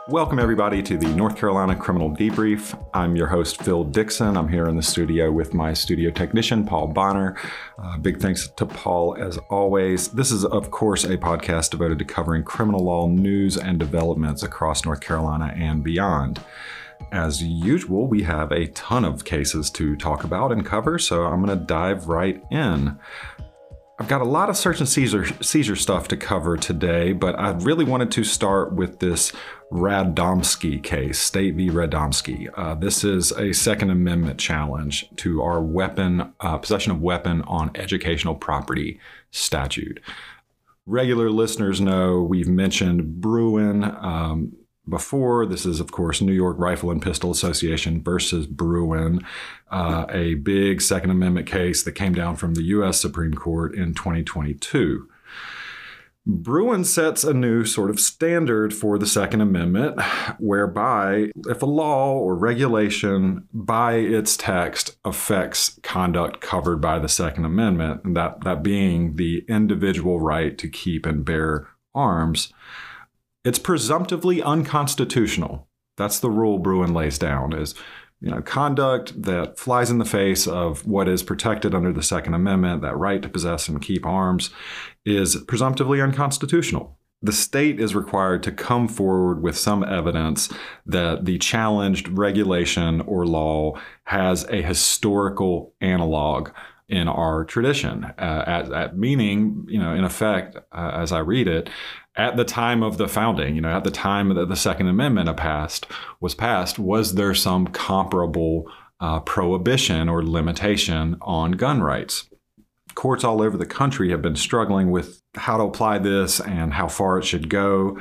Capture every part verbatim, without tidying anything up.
Welcome, everybody, to the North Carolina Criminal Debrief. I'm your host, Phil Dixon. I'm here in the studio with my studio technician, Paul Bonner. Uh, big thanks to Paul, as always. This is, of course, a podcast devoted to covering criminal law news and developments across North Carolina and beyond. As usual, we have a ton of cases to talk about and cover, so I'm going to dive right in. I've got a lot of search and seizure, seizure stuff to cover today, but I really wanted to start with this Radomski case, State v. Radomski. Uh, this is a Second Amendment challenge to our weapon, uh, possession of weapon on educational property statute. Regular listeners know we've mentioned Bruen um, before. This is, of course, New York Rifle and Pistol Association versus Bruen, uh, a big Second Amendment case that came down from the U S Supreme Court in twenty twenty-two. Bruen sets a new sort of standard for the Second Amendment, whereby if a law or regulation by its text affects conduct covered by the Second Amendment, that, that being the individual right to keep and bear arms, it's presumptively unconstitutional. That's the rule Bruen lays down, is, you know, conduct that flies in the face of what is protected under the Second Amendment, that right to possess and keep arms, is presumptively unconstitutional. The state is required to come forward with some evidence that the challenged regulation or law has a historical analog in our tradition, uh, at, at meaning, you know, in effect, uh, as I read it, at the time of the founding, you know, at the time that the Second Amendment passed, was passed, was there some comparable uh, prohibition or limitation on gun rights? Courts all over the country have been struggling with how to apply this and how far it should go.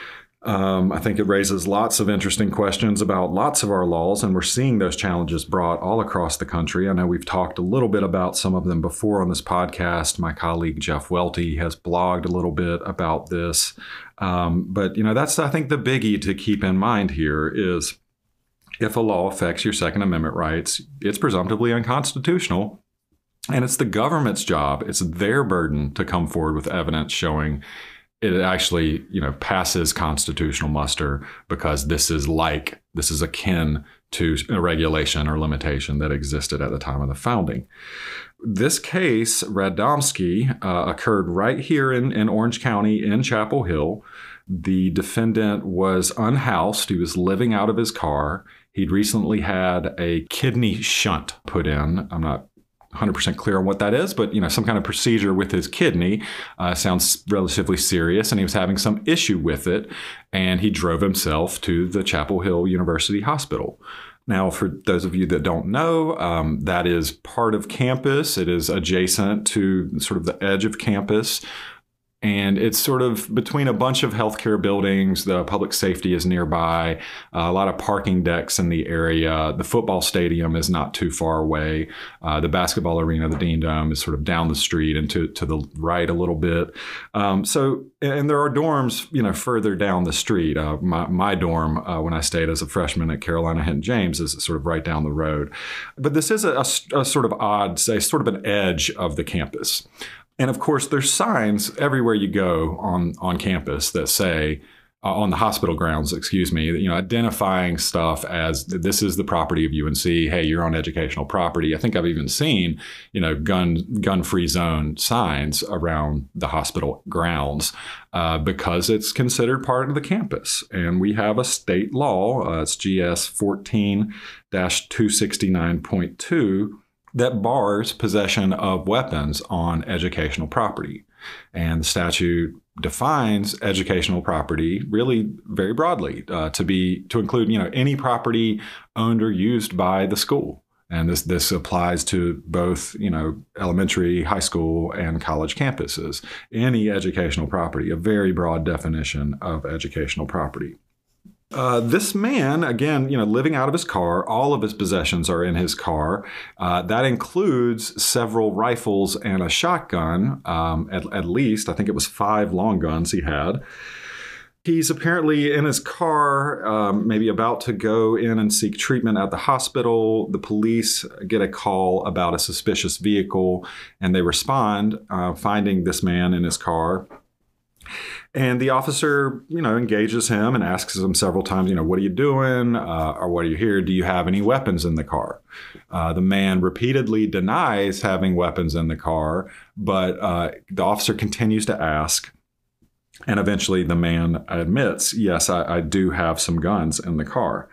Um, I think it raises lots of interesting questions about lots of our laws, and we're seeing those challenges brought all across the country. I know we've talked a little bit about some of them before on this podcast. My colleague Jeff Welty has blogged a little bit about this. Um, but, you know, that's, I think, the biggie to keep in mind here is if a law affects your Second Amendment rights, it's presumptively unconstitutional. And it's the government's job, it's their burden to come forward with evidence showing it actually, you know, passes constitutional muster because this is like, this is akin to a regulation or limitation that existed at the time of the founding. This case, Radomski, uh, occurred right here in, in Orange County in Chapel Hill. The defendant was unhoused. He was living out of his car. He'd recently had a kidney shunt put in. I'm not one hundred percent clear on what that is, but, you know, some kind of procedure with his kidney. Uh, sounds relatively serious, and he was having some issue with it, and he drove himself to the Chapel Hill University Hospital. Now, for those of you that don't know, um, that is part of campus. It is adjacent to sort of the edge of campus. And it's sort of between a bunch of healthcare buildings. The public safety is nearby, uh, a lot of parking decks in the area. The football stadium is not too far away. Uh, the basketball arena, the Dean Dome, is sort of down the street and to, to the right a little bit. Um, so, and there are dorms, you know, further down the street. Uh, my, my dorm, uh, when I stayed as a freshman at Carolina Hinton James, is sort of right down the road. But this is a, a, a sort of odd, say, sort of an edge of the campus. And of course, there's signs everywhere you go on, on campus that say, uh, on the hospital grounds, excuse me, you know, identifying stuff as this is the property of U N C. Hey, you're on educational property. I think I've even seen, you know, gun gun free zone signs around the hospital grounds uh, because it's considered part of the campus. And we have a state law, uh, it's G S fourteen dash two sixty-nine point two. that bars possession of weapons on educational property. And the statute defines educational property really very broadly uh, to be to include, you know, any property owned or used by the school. And this this applies to both, you know, elementary, high school, and college campuses. Any educational property, a very broad definition of educational property. Uh, this man, again, you know, living out of his car, all of his possessions are in his car. Uh, that includes several rifles and a shotgun, um, at, at least. I think it was five long guns he had. He's apparently in his car, um, maybe about to go in and seek treatment at the hospital. The police get a call about a suspicious vehicle, and they respond, uh, finding this man in his car. And the officer, you know, engages him and asks him several times, you know, what are you doing? Uh, or what are you here? Do you have any weapons in the car? Uh, the man repeatedly denies having weapons in the car, but uh, the officer continues to ask. And eventually the man admits, yes, I, I do have some guns in the car.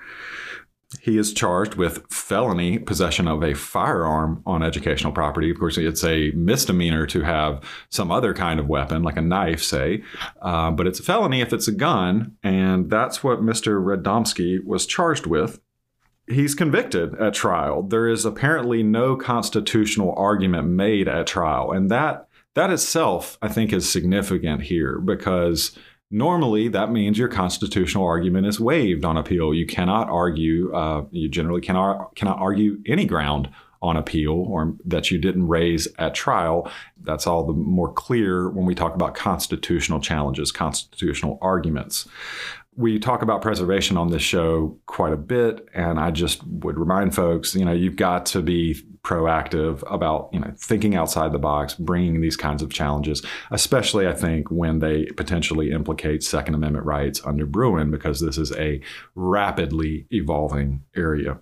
He is charged with felony possession of a firearm on educational property. Of course, it's a misdemeanor to have some other kind of weapon, like a knife, say. Uh, but it's a felony if it's a gun. And that's what Mister Radomski was charged with. He's convicted at trial. There is apparently no constitutional argument made at trial. And that that itself, I think, is significant here because normally, that means your constitutional argument is waived on appeal. You cannot argue, uh, you generally cannot, cannot argue any ground on appeal or that you didn't raise at trial. That's all the more clear when we talk about constitutional challenges, constitutional arguments. We talk about preservation on this show quite a bit, and I just would remind folks, you know, you've got to be proactive about, you know, thinking outside the box, bringing these kinds of challenges, especially, I think, when they potentially implicate Second Amendment rights under Bruen, because this is a rapidly evolving area.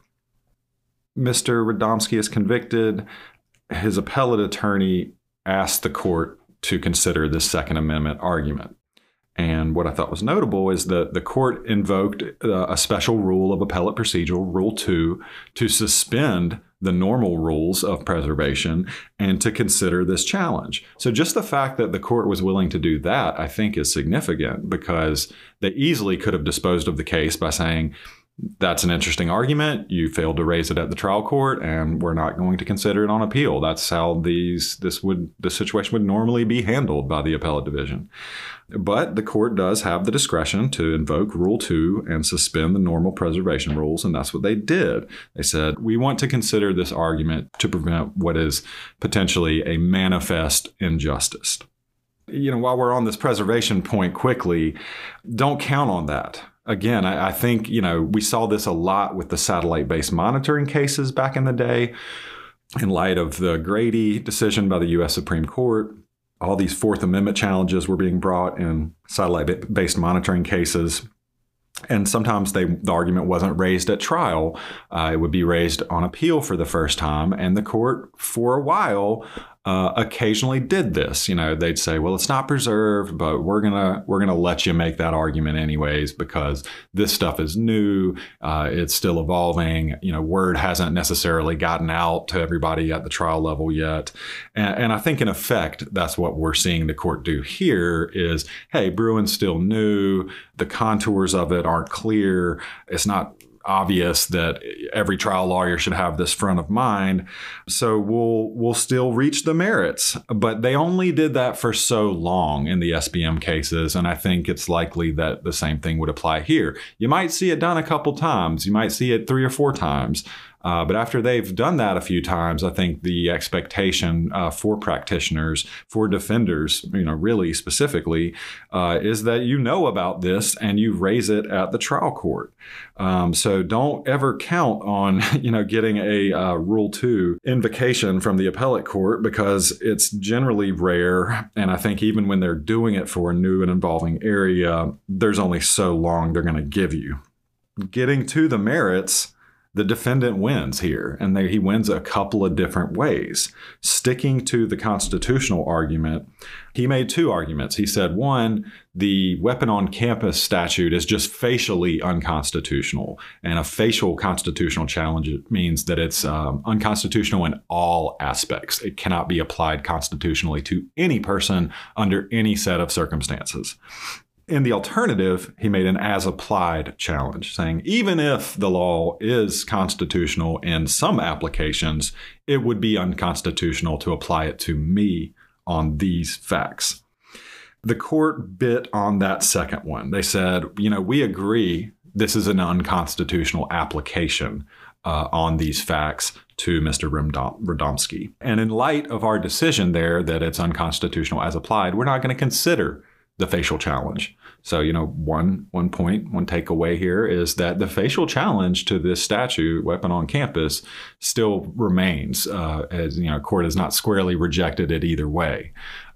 Mister Radomski is convicted. His appellate attorney asked the court to consider this Second Amendment argument. And what I thought was notable is that the court invoked uh, a special rule of appellate procedure, Rule two, to suspend the normal rules of preservation and to consider this challenge. So just the fact that the court was willing to do that, I think, is significant because they easily could have disposed of the case by saying, that's an interesting argument. You failed to raise it at the trial court, and we're not going to consider it on appeal. That's how these this would the situation would normally be handled by the appellate division. But the court does have the discretion to invoke Rule two and suspend the normal preservation rules, and that's what they did. They said, we want to consider this argument to prevent what is potentially a manifest injustice. You know, while we're on this preservation point quickly, don't count on that. Again, I, I think, you know, we saw this a lot with the satellite-based monitoring cases back in the day. In light of the Grady decision by the U S Supreme Court, all these Fourth Amendment challenges were being brought in satellite-based monitoring cases. And sometimes they, the argument wasn't raised at trial. Uh, it would be raised on appeal for the first time. And the court, for a while, uh, occasionally did this. You know, they'd say, well, it's not preserved, but we're gonna we're gonna let you make that argument anyways because this stuff is new. Uh, it's still evolving. You know, word hasn't necessarily gotten out to everybody at the trial level yet. And, and I think, in effect, that's what we're seeing the court do here is, hey, Bruen's still new. The contours of it aren't clear. It's not obvious that every trial lawyer should have this front of mind. So we'll we'll still reach the merits. But they only did that for so long in the S B M cases. And I think it's likely that the same thing would apply here. You might see it done a couple times. You might see it three or four times. Uh, but after they've done that a few times, I think the expectation uh, for practitioners, for defenders, you know, really specifically, uh, is that you know about this and you raise it at the trial court. Um, so don't ever count on, you know, getting a uh, Rule two invocation from the appellate court because it's generally rare. And I think even when they're doing it for a new and involving area, there's only so long they're going to give you. Getting to the merits, the defendant wins here, and they, he wins a couple of different ways. Sticking to the constitutional argument, he made two arguments. He said, one, the weapon on campus statute is just facially unconstitutional, and a facial constitutional challenge means that it's um, unconstitutional in all aspects. It cannot be applied constitutionally to any person under any set of circumstances. In the alternative, he made an as-applied challenge, saying even if the law is constitutional in some applications, it would be unconstitutional to apply it to me on these facts. The court bit on that second one. They said, you know, we agree this is an unconstitutional application uh, on these facts to Mister Radomski. And in light of our decision there that it's unconstitutional as applied, we're not going to consider the facial challenge. So, you know, one one point, one takeaway here is that the facial challenge to this statute, weapon on campus, still remains, uh, as, you know, court has not squarely rejected it either way.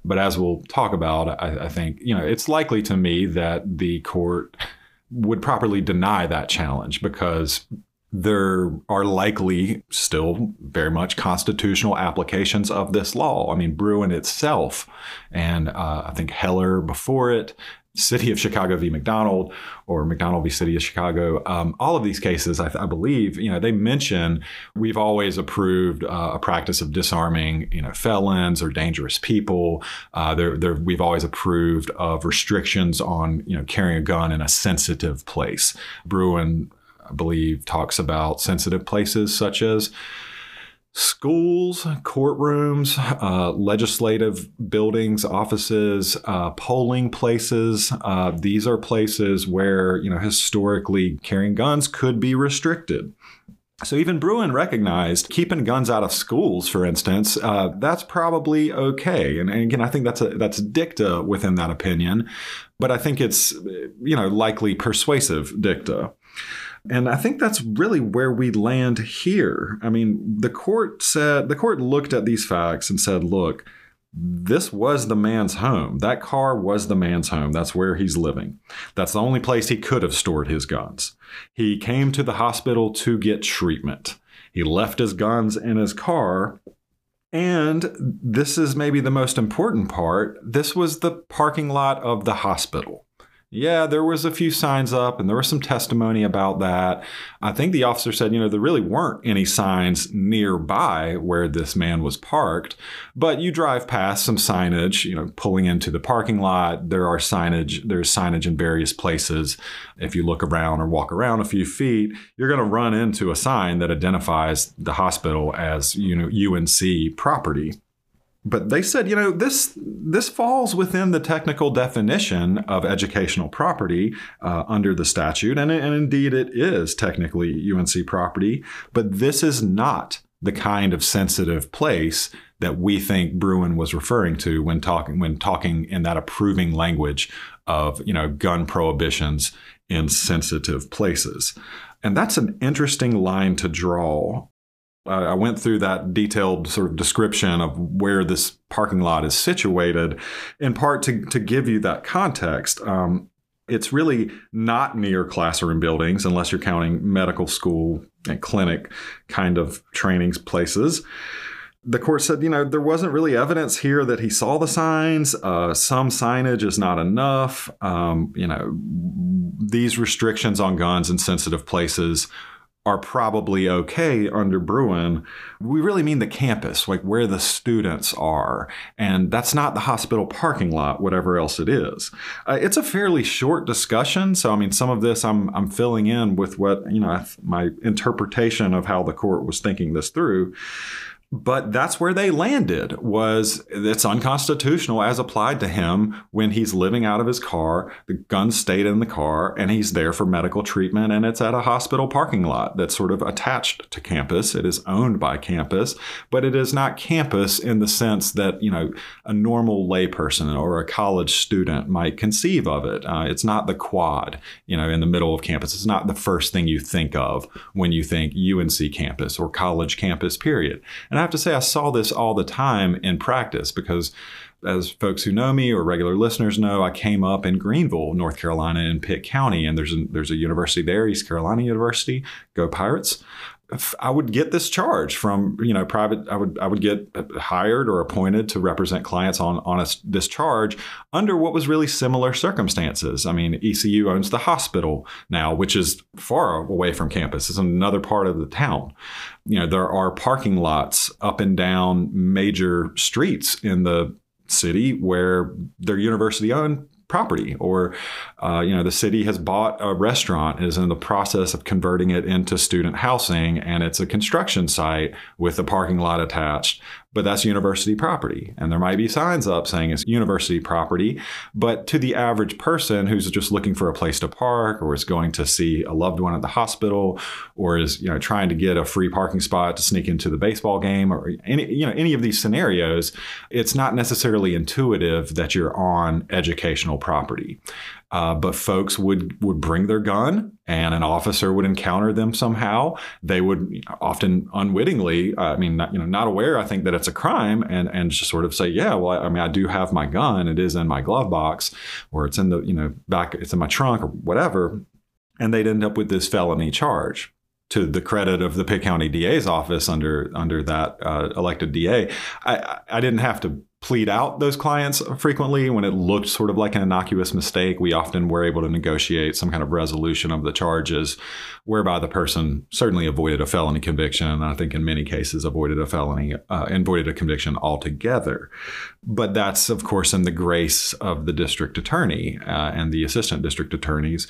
But as we'll talk about, I, I think, you know, it's likely to me that the court would properly deny that challenge because there are likely still very much constitutional applications of this law. I mean, Bruen itself, and uh, I think Heller before it, City of Chicago v. McDonald, or McDonald v. City of Chicago, um, all of these cases, I, th- I believe, you know, they mention we've always approved uh, a practice of disarming, you know, felons or dangerous people. Uh, they're, they're, we've always approved of restrictions on, you know, carrying a gun in a sensitive place. Bruen, I believe, talks about sensitive places such as schools, courtrooms, uh, legislative buildings, offices, uh, polling places. Uh, these are places where, you know, historically carrying guns could be restricted. So even Bruen recognized keeping guns out of schools, for instance, uh, that's probably okay. And, and again, I think that's a, that's dicta within that opinion, but I think it's, you know, likely persuasive dicta. And I think that's really where we land here. I mean, the court said, the court looked at these facts and said, look, this was the man's home. That car was the man's home. That's where he's living. That's the only place he could have stored his guns. He came to the hospital to get treatment. He left his guns in his car. And this is maybe the most important part. This was the parking lot of the hospital. Yeah, there was a few signs up and there was some testimony about that. I think the officer said, you know, there really weren't any signs nearby where this man was parked, but you drive past some signage, you know, pulling into the parking lot. There are signage, there's signage in various places. If you look around or walk around a few feet, you're going to run into a sign that identifies the hospital as, you know, U N C property. But they said, you know, this this falls within the technical definition of educational property uh, under the statute. And, and indeed, it is technically U N C property. But this is not the kind of sensitive place that we think Bruen was referring to when talking when talking in that approving language of, you know, gun prohibitions in sensitive places. And that's an interesting line to draw. I went through that detailed sort of description of where this parking lot is situated, in part to, to give you that context. Um, it's really not near classroom buildings, unless you're counting medical school and clinic kind of training places. The court said, you know, there wasn't really evidence here that he saw the signs. Uh, some signage is not enough. Um, you know, these restrictions on guns in sensitive places are probably okay under Bruen. We really mean the campus, like where the students are. And that's not the hospital parking lot, whatever else it is. Uh, it's a fairly short discussion. So, I mean, some of this I'm I'm filling in with what, you know, my interpretation of how the court was thinking this through. But that's where they landed, was it's unconstitutional as applied to him when he's living out of his car, the gun stayed in the car, and he's there for medical treatment, and it's at a hospital parking lot that's sort of attached to campus. It is owned by campus, but it is not campus in the sense that, you know, a normal layperson or a college student might conceive of it. Uh, it's not the quad, you know, in the middle of campus. It's not the first thing you think of when you think U N C campus or college campus, period. And I have to say, I saw this all the time in practice because, as folks who know me or regular listeners know, I came up in Greenville, North Carolina, in Pitt County, and there's a, there's a university there, East Carolina University. Go Pirates! I would get this charge from, you know, private. I would I would get hired or appointed to represent clients on on a, this charge under what was really similar circumstances. I mean, E C U owns the hospital now, which is far away from campus. It's another part of the town. You know, there are parking lots up and down major streets in the city where they're university owned property, or, uh, you know, the city has bought a restaurant, is in the process of converting it into student housing, and it's a construction site with a parking lot attached. But that's university property. And there might be signs up saying it's university property. But to the average person who's just looking for a place to park, or is going to see a loved one at the hospital, or is, you know, trying to get a free parking spot to sneak into the baseball game, or any, you know, any of these scenarios, it's not necessarily intuitive that you're on educational property. Uh, but folks would, would bring their gun and an officer would encounter them somehow. They would often unwittingly, uh, I mean, not, you know, not aware, I think, that it's a crime and, and just sort of say, yeah, well, I mean, I do have my gun. It is in my glove box or it's in the, you know, back, it's in my trunk or whatever. And they'd end up with this felony charge. To the credit of the Pitt County D A's office under under that uh, elected D A, I, I didn't have to plead out those clients frequently when it looked sort of like an innocuous mistake. We often were able to negotiate some kind of resolution of the charges whereby the person certainly avoided a felony conviction. And I think in many cases avoided a felony uh, and avoided a conviction altogether. But that's, of course, in the grace of the district attorney uh, and the assistant district attorneys.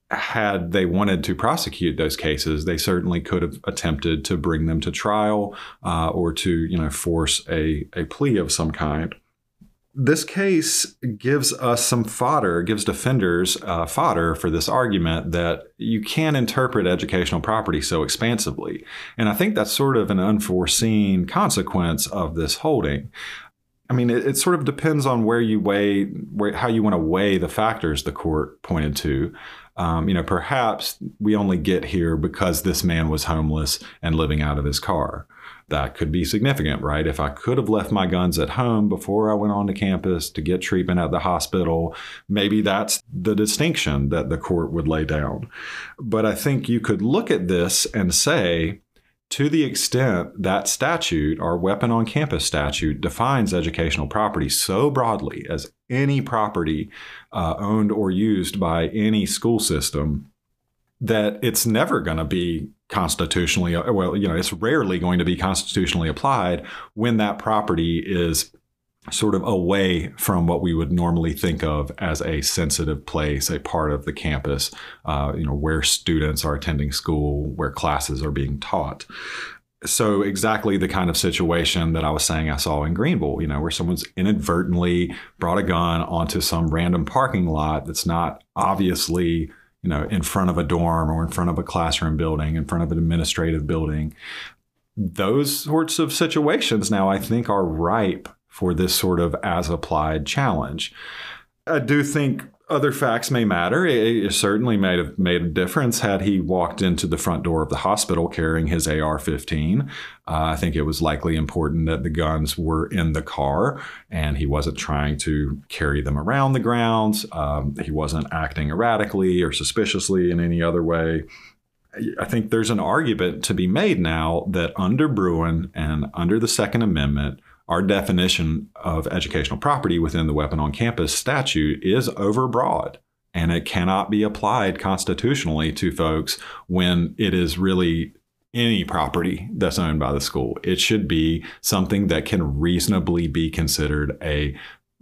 Had they wanted to prosecute those cases, they certainly could have attempted to bring them to trial uh, or to, you know, force a, a plea of some kind. This case gives us some fodder, gives defenders uh, fodder for this argument that you can't interpret educational property so expansively. And I think that's sort of an unforeseen consequence of this holding. I mean, it, it sort of depends on where you weigh, where, how you want to weigh the factors the court pointed to. Um, you know, perhaps we only get here because this man was homeless and living out of his car. That could be significant, right? If I could have left my guns at home before I went on to campus to get treatment at the hospital, maybe that's the distinction that the court would lay down. But I think you could look at this and say, to the extent that statute, our weapon on campus statute, defines educational property so broadly as any property uh, owned or used by any school system, that it's never going to be constitutionally, well, you know, it's rarely going to be constitutionally applied when that property is sort of away from what we would normally think of as a sensitive place, a part of the campus, uh, you know, where students are attending school, where classes are being taught. So exactly the kind of situation that I was saying I saw in Greenville, you know, where someone's inadvertently brought a gun onto some random parking lot that's not obviously, you know, in front of a dorm or in front of a classroom building, in front of an administrative building. Those sorts of situations now, I think, are ripe for this sort of as-applied challenge. I do think other facts may matter. It, it certainly may have made a difference had he walked into the front door of the hospital carrying his A R fifteen. Uh, I think it was likely important that the guns were in the car and he wasn't trying to carry them around the grounds. Um, he wasn't acting erratically or suspiciously in any other way. I think there's an argument to be made now that under Bruen and under the Second Amendment, our definition of educational property within the weapon on campus statute is overbroad, and it cannot be applied constitutionally to folks when it is really any property that's owned by the school. It should be something that can reasonably be considered a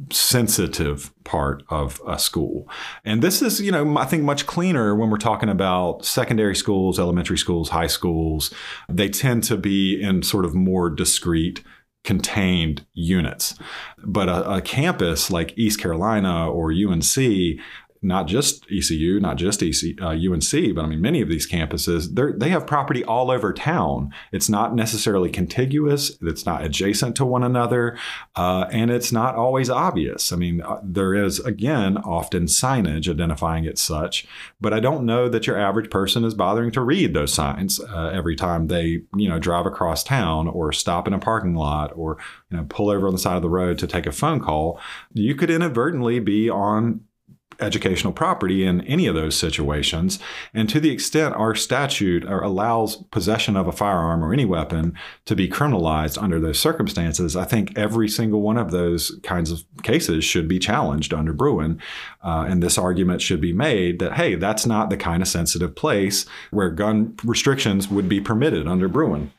sensitive part of a school. And this is, you know, I think much cleaner when we're talking about secondary schools, elementary schools, high schools. They tend to be in sort of more discrete, contained units. But a, a campus like East Carolina or U N C, not just E C U, not just E C, uh, U N C, but I mean, many of these campuses, they have property all over town. It's not necessarily contiguous. It's not adjacent to one another. Uh, and it's not always obvious. I mean, uh, there is, again, often signage identifying it such, but I don't know that your average person is bothering to read those signs uh, every time they, you know, drive across town or stop in a parking lot or, you know, pull over on the side of the road to take a phone call. You could inadvertently be on educational property in any of those situations. And to the extent our statute allows possession of a firearm or any weapon to be criminalized under those circumstances, I think every single one of those kinds of cases should be challenged under Bruen. Uh, and this argument should be made that, hey, that's not the kind of sensitive place where gun restrictions would be permitted under Bruen.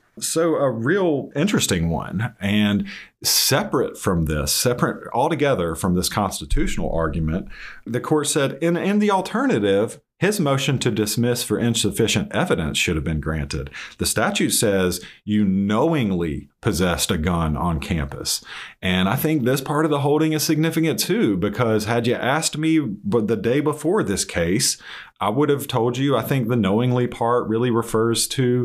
So a real interesting one, and separate from this, separate altogether from this constitutional argument, the court said in, in the alternative, his motion to dismiss for insufficient evidence should have been granted. The statute says you knowingly possessed a gun on campus. And I think this part of the holding is significant too, because had you asked me but the day before this case, I would have told you I think the knowingly part really refers to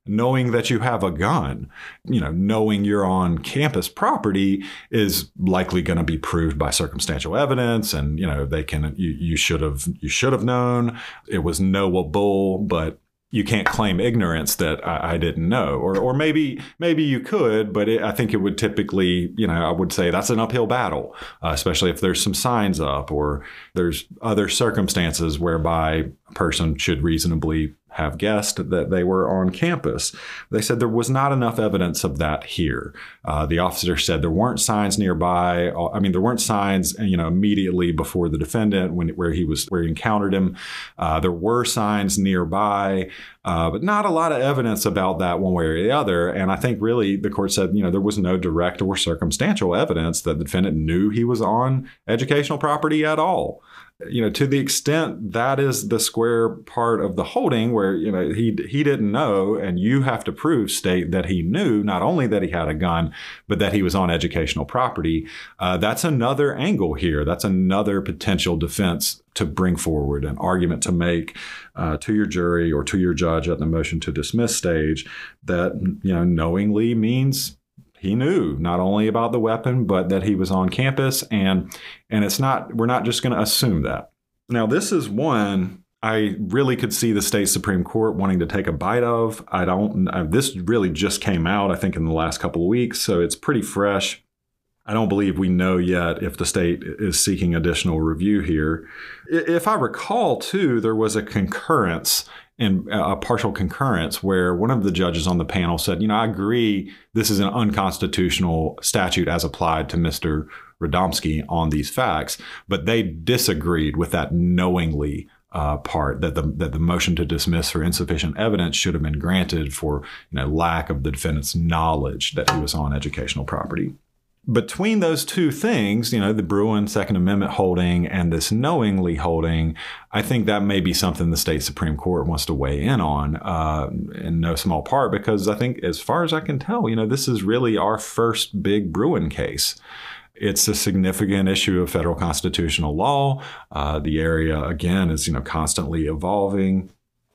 knowing that you have a gun, you know, knowing you're on campus property is likely going to be proved by circumstantial evidence. And, you know, they can, you, you should have, you should have known it was knowable, but you can't claim ignorance that I, I didn't know, or or maybe maybe you could, but it, I think it would typically, you know, I would say that's an uphill battle, uh, especially if there's some signs up or there's other circumstances whereby a person should reasonably have guessed that they were on campus. They said there was not enough evidence of that here. Uh, the officer said there weren't signs nearby. I mean, there weren't signs, you know, immediately before the defendant when where he was where he encountered him. Uh, there were signs nearby, uh, but not a lot of evidence about that one way or the other. And I think really the court said, you know, there was no direct or circumstantial evidence that the defendant knew he was on educational property at all. You know, to the extent that is the square part of the holding where, you know, he he didn't know and you have to prove state that he knew not only that he had a gun, but that he was on educational property. Uh, that's another angle here. That's another potential defense to bring forward, an argument to make uh, to your jury or to your judge at the motion to dismiss stage that, you know, knowingly means he knew not only about the weapon, but that he was on campus. And and it's not, we're not just going to assume that. Now, this is one I really could see the state Supreme Court wanting to take a bite of. I don't, I, this really just came out, I think, in the last couple of weeks. So it's pretty fresh. I don't believe we know yet if the state is seeking additional review here. If I recall, too, there was a concurrence in a partial concurrence where one of the judges on the panel said, you know, I agree this is an unconstitutional statute as applied to Mister Radomski on these facts, but they disagreed with that knowingly uh, part, that the that the motion to dismiss for insufficient evidence should have been granted for, you know, lack of the defendant's knowledge that he was on educational property. Between those two things, you know, the Bruen Second Amendment holding and this knowingly holding, I think that may be something the state Supreme Court wants to weigh in on, uh, in no small part, because I think, as far as I can tell, you know, this is really our first big Bruen case. It's a significant issue of federal constitutional law. Uh, the area, again, is, you know, constantly evolving.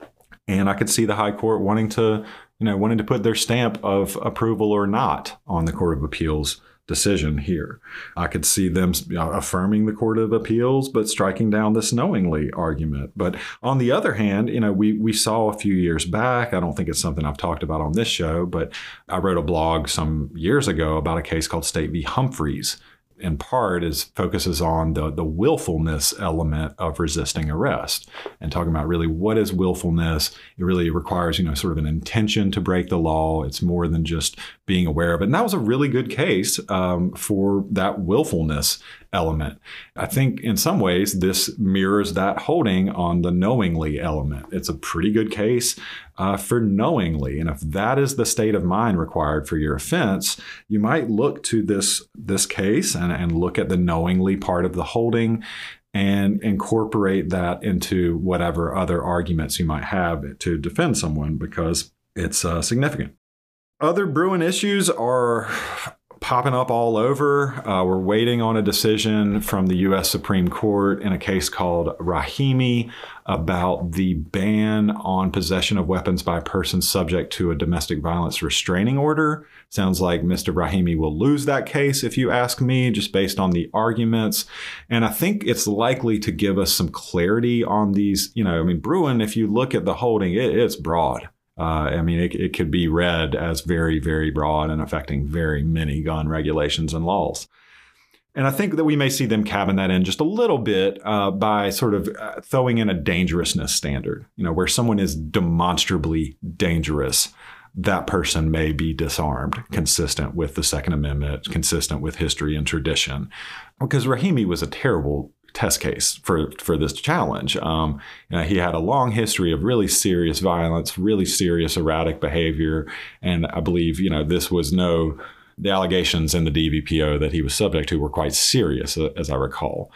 And I could see the high court wanting to, you know, wanting to put their stamp of approval or not on the Court of Appeals decision here. I could see them affirming the Court of Appeals, but striking down this knowingly argument. But on the other hand, you know, we we saw a few years back, I don't think it's something I've talked about on this show, but I wrote a blog some years ago about a case called State v. Humphreys. In part, is focuses on the, the willfulness element of resisting arrest and talking about really what is willfulness. It really requires, you know, sort of an intention to break the law. It's more than just being aware of it. And that was a really good case um, for that willfulness element. I think in some ways this mirrors that holding on the knowingly element. It's a pretty good case uh, for knowingly. And if that is the state of mind required for your offense, you might look to this, this case and, and look at the knowingly part of the holding and incorporate that into whatever other arguments you might have to defend someone, because it's uh, significant. Other Bruen issues are popping up all over. Uh, we're waiting on a decision from the U S Supreme Court in a case called Rahimi about the ban on possession of weapons by persons subject to a domestic violence restraining order. Sounds like Mister Rahimi will lose that case, if you ask me, just based on the arguments. And I think it's likely to give us some clarity on these. You know, I mean, Bruen, if you look at the holding, it, it's broad. Uh, I mean, it, it could be read as very, very broad and affecting very many gun regulations and laws. And I think that we may see them cabin that in just a little bit uh, by sort of uh, throwing in a dangerousness standard, you know, where someone is demonstrably dangerous. That person may be disarmed, consistent with the Second Amendment, consistent with history and tradition. Because Rahimi was a terrible test case for, for this challenge. Um, you know, he had a long history of really serious violence, really serious erratic behavior. And I believe, you know, this was no, the allegations in the D V P O that he was subject to were quite serious, as I recall.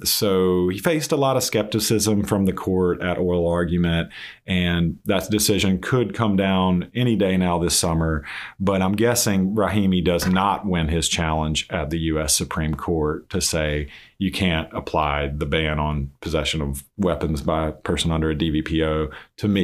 So he faced a lot of skepticism from the court at oral argument, and that decision could come down any day now this summer. But I'm guessing Rahimi does not win his challenge at the U S Supreme Court to say you can't apply the ban on possession of weapons by a person under a D V P O to me.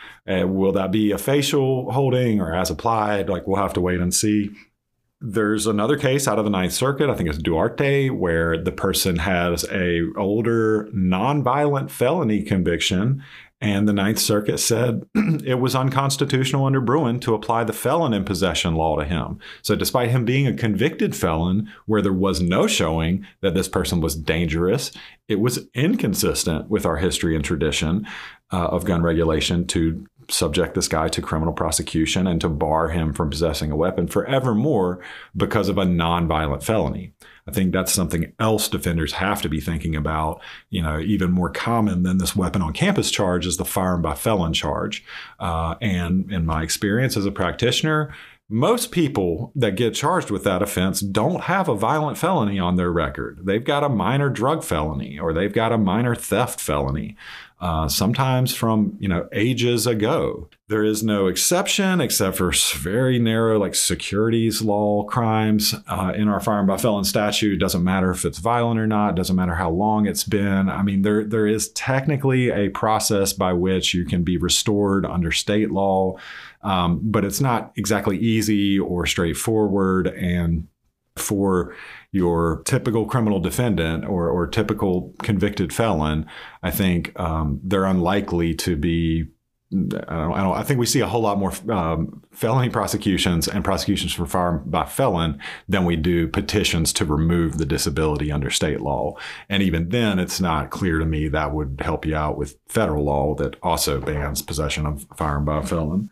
Uh, will that be a facial holding or as applied? Like, we'll have to wait and see. There's another case out of the Ninth Circuit, I think it's Duarte, where the person has a older nonviolent felony conviction, and the Ninth Circuit said it was unconstitutional under Bruen to apply the felon in possession law to him. So despite him being a convicted felon where there was no showing that this person was dangerous, it was inconsistent with our history and tradition uh, of gun regulation to subject this guy to criminal prosecution and to bar him from possessing a weapon forevermore because of a nonviolent felony. I think that's something else defenders have to be thinking about. You know, even more common than this weapon on campus charge is the firearm by felon charge. Uh, and in my experience as a practitioner, most people that get charged with that offense don't have a violent felony on their record. They've got a minor drug felony or they've got a minor theft felony. Uh, sometimes from, you know, ages ago. There is no exception except for very narrow, like securities law crimes uh, in our firearm by felon statute. It doesn't matter if it's violent or not. It doesn't matter how long it's been. I mean, there there is technically a process by which you can be restored under state law, um, but it's not exactly easy or straightforward. And for your typical criminal defendant or, or typical convicted felon, I think um, they're unlikely to be. I don't, I don't. I think we see a whole lot more um, felony prosecutions and prosecutions for firearm by felon than we do petitions to remove the disability under state law. And even then, it's not clear to me that would help you out with federal law that also bans possession of firearm by a felon.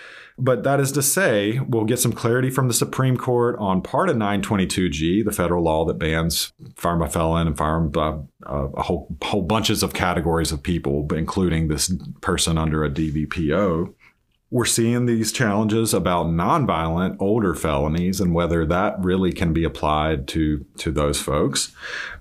But that is to say, we'll get some clarity from the Supreme Court on part of nine twenty-two G, the federal law that bans firearm by felon and firearm by uh, a whole, whole bunches of categories of people, including this person under a D V P O. We're seeing these challenges about nonviolent older felonies and whether that really can be applied to, to those folks.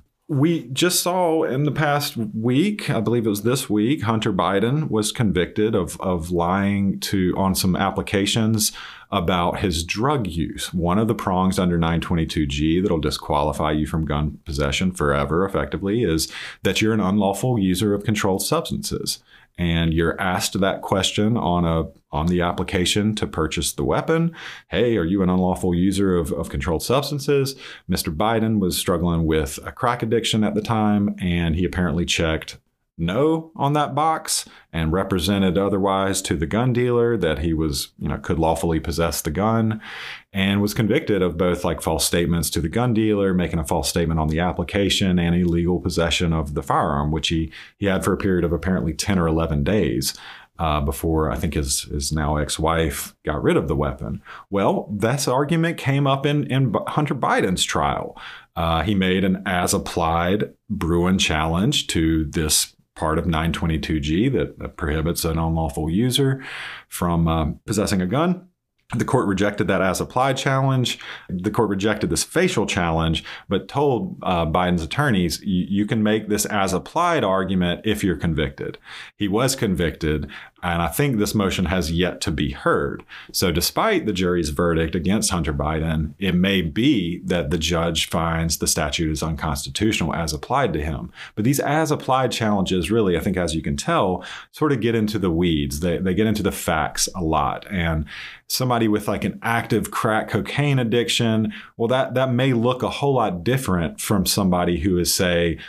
We just saw in the past week, I believe it was this week, Hunter Biden was convicted of, of lying to on some applications about his drug use. One of the prongs under nine twenty-two G that'll disqualify you from gun possession forever, effectively, is that you're an unlawful user of controlled substances. And you're asked that question on a on the application to purchase the weapon. Hey, are you an unlawful user of, of controlled substances? Mister Biden was struggling with a crack addiction at the time, and he apparently checked no on that box and represented otherwise to the gun dealer that he was, you know, could lawfully possess the gun, and was convicted of both like false statements to the gun dealer, making a false statement on the application, and illegal possession of the firearm, which he he had for a period of apparently ten or eleven days uh, before I think his his now ex-wife got rid of the weapon. Well, this argument came up in, in Hunter Biden's trial. Uh, he made an as-applied Bruen challenge to this part of nine twenty-two G that, that prohibits an unlawful user from uh, possessing a gun. The court rejected that as applied challenge. The court rejected this facial challenge, but told uh, Biden's attorneys, you can make this as applied argument if you're convicted. He was convicted, and I think this motion has yet to be heard. So despite the jury's verdict against Hunter Biden, it may be that the judge finds the statute is unconstitutional as applied to him. But these as applied challenges really, I think, as you can tell, sort of get into the weeds. They, they get into the facts a lot. And somebody with like an active crack cocaine addiction, well, that, that may look a whole lot different from somebody who is, say,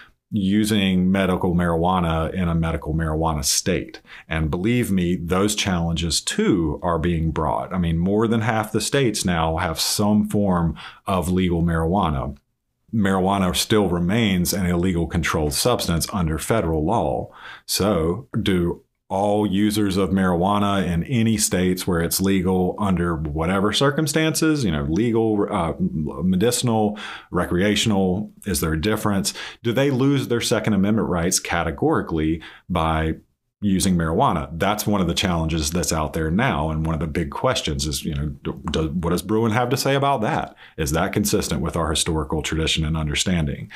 using medical marijuana in a medical marijuana state. And believe me, those challenges too are being brought. I mean, more than half the states now have some form of legal marijuana. Marijuana still remains an illegal controlled substance under federal law. So do all users of marijuana in any states where it's legal under whatever circumstances, you know, legal, uh, medicinal, recreational, is there a difference? Do they lose their Second Amendment rights categorically by using marijuana? That's one of the challenges that's out there now. And one of the big questions is, you know, do, do, what does Bruen have to say about that? Is that consistent with our historical tradition and understanding?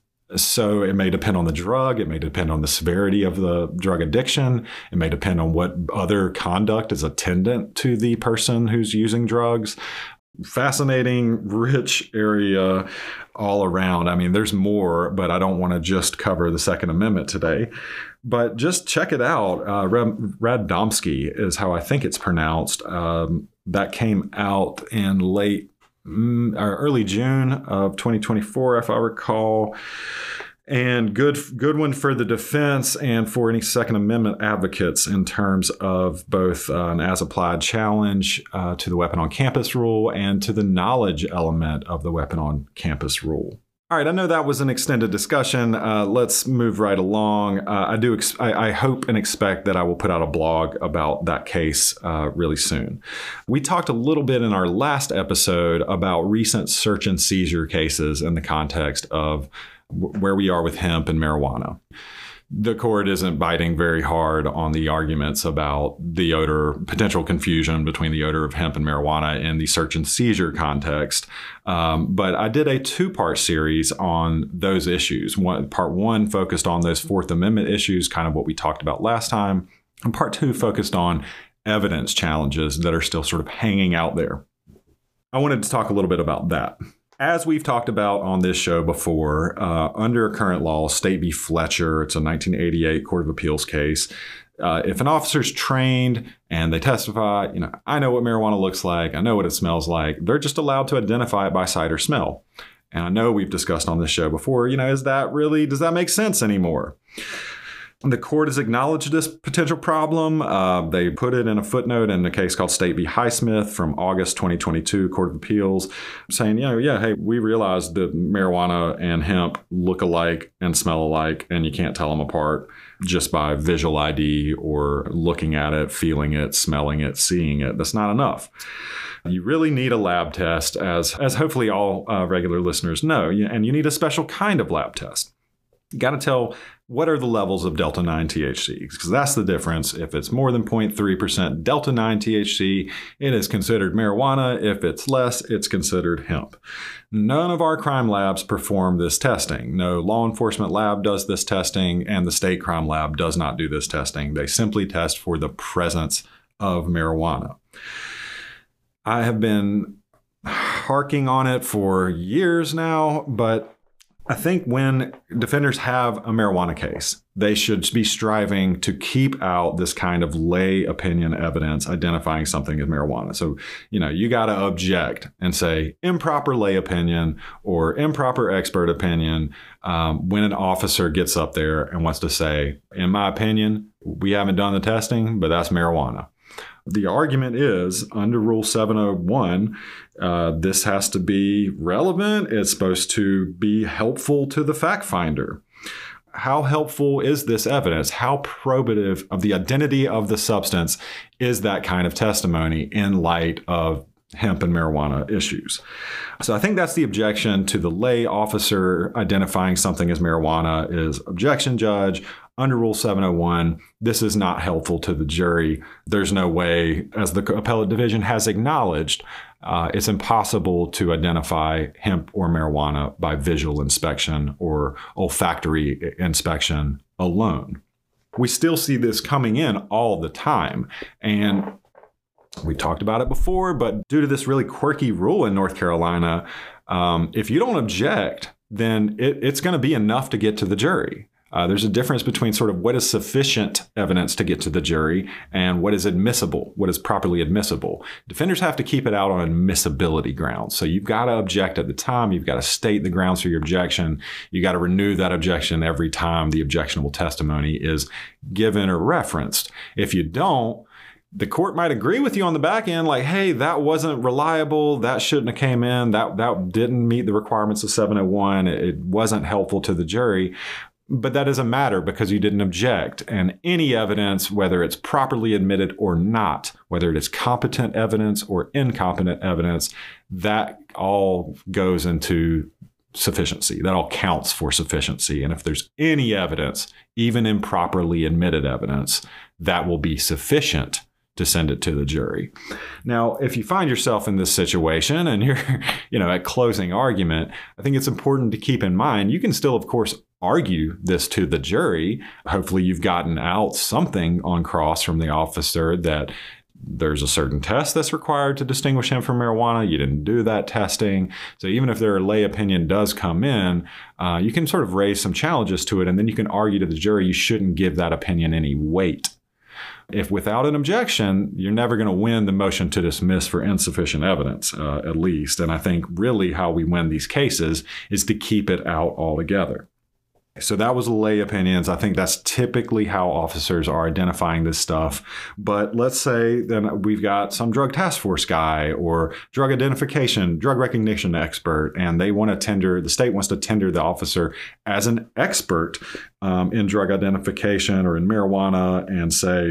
So it may depend on the drug. It may depend on the severity of the drug addiction. It may depend on what other conduct is attendant to the person who's using drugs. fascinating, rich area all around. I mean, there's more, but I don't want to just cover the Second Amendment today. But just check it out. Uh, Radomski is how I think it's pronounced. Um, that came out in late mm, or early June of twenty twenty-four, if I recall. And good good one for the defense and for any Second Amendment advocates in terms of both uh, an as-applied challenge uh, to the weapon on campus rule and to the knowledge element of the weapon on campus rule. All right, I know that was an extended discussion. Uh, let's move right along. Uh, I do. Ex- I, I hope and expect that I will put out a blog about that case uh, really soon. We talked a little bit in our last episode about recent search and seizure cases in the context of where we are with hemp and marijuana. The court isn't biting very hard on the arguments about the odor, potential confusion between the odor of hemp and marijuana in the search and seizure context. Um, but I did a two-part series on those issues. One, part one focused on those Fourth Amendment issues, kind of what we talked about last time. And part two focused on evidence challenges that are still sort of hanging out there. I wanted to talk a little bit about that. As we've talked about on this show before, uh, under current law, State v. Fletcher, it's a nineteen eighty-eight Court of Appeals case. Uh, if an officer's trained and they testify, you know, I know what marijuana looks like, I know what it smells like, they're just allowed to identify it by sight or smell. And I know we've discussed on this show before, you know, is that really, does that make sense anymore? The court has acknowledged this potential problem. Uh, they put it in a footnote in a case called State v. Highsmith from August twenty twenty-two, Court of Appeals, saying, you know, yeah, hey, we realize that marijuana and hemp look alike and smell alike, and you can't tell them apart just by visual I D or looking at it, feeling it, smelling it, seeing it. That's not enough. You really need a lab test, as, as hopefully all uh, regular listeners know, and you need a special kind of lab test. You got to tell what are the levels of delta nine T H C, because that's the difference. If it's more than zero point three percent delta nine T H C, it is considered marijuana. If it's less, it's considered hemp. None of our crime labs perform this testing. No law enforcement lab does this testing, and the state crime lab does not do this testing. They simply test for the presence of marijuana. I have been harking on it for years now, but I think when defenders have a marijuana case, they should be striving to keep out this kind of lay opinion evidence identifying something as marijuana. So, you know, you got to object and say improper lay opinion or improper expert opinion um, when an officer gets up there and wants to say, in my opinion, we haven't done the testing, but that's marijuana. The argument is under Rule seven oh one, uh, this has to be relevant. It's supposed to be helpful to the fact finder. How helpful is this evidence? How probative of the identity of the substance is that kind of testimony in light of hemp and marijuana issues? So I think that's the objection to the lay officer identifying something as marijuana is objection, judge. Under Rule seven oh one, this is not helpful to the jury. There's no way, as the appellate division has acknowledged, uh, it's impossible to identify hemp or marijuana by visual inspection or olfactory inspection alone. We still see this coming in all the time. And we talked about it before, but due to this really quirky rule in North Carolina, um, if you don't object, then it, it's going to be enough to get to the jury. Uh, there's a difference between sort of what is sufficient evidence to get to the jury and what is admissible, what is properly admissible. Defenders have to keep it out on admissibility grounds. So you've got to object at the time. You've got to state the grounds for your objection. You got to renew that objection every time the objectionable testimony is given or referenced. If you don't, the court might agree with you on the back end, like, hey, that wasn't reliable. That shouldn't have came in. That, that didn't meet the requirements of seven oh one. It wasn't helpful to the jury. But that doesn't matter because you didn't object. And any evidence, whether it's properly admitted or not, whether it is competent evidence or incompetent evidence, that all goes into sufficiency. That all counts for sufficiency. And if there's any evidence, even improperly admitted evidence, that will be sufficient to send it to the jury. Now, if you find yourself in this situation and you're, you know, at closing argument, I think it's important to keep in mind, you can still, of course, argue this to the jury. Hopefully you've gotten out something on cross from the officer that there's a certain test that's required to distinguish hemp from marijuana. You didn't do that testing. So even if their lay opinion does come in, uh, you can sort of raise some challenges to it, and then you can argue to the jury you shouldn't give that opinion any weight. If without an objection, you're never going to win the motion to dismiss for insufficient evidence, uh, at least. And I think really how we win these cases is to keep it out altogether. So that was lay opinions. I think that's typically how officers are identifying this stuff. But let's say then we've got some drug task force guy or drug identification, drug recognition expert, and they want to tender, the state wants to tender the officer as an expert um, in drug identification or in marijuana and say,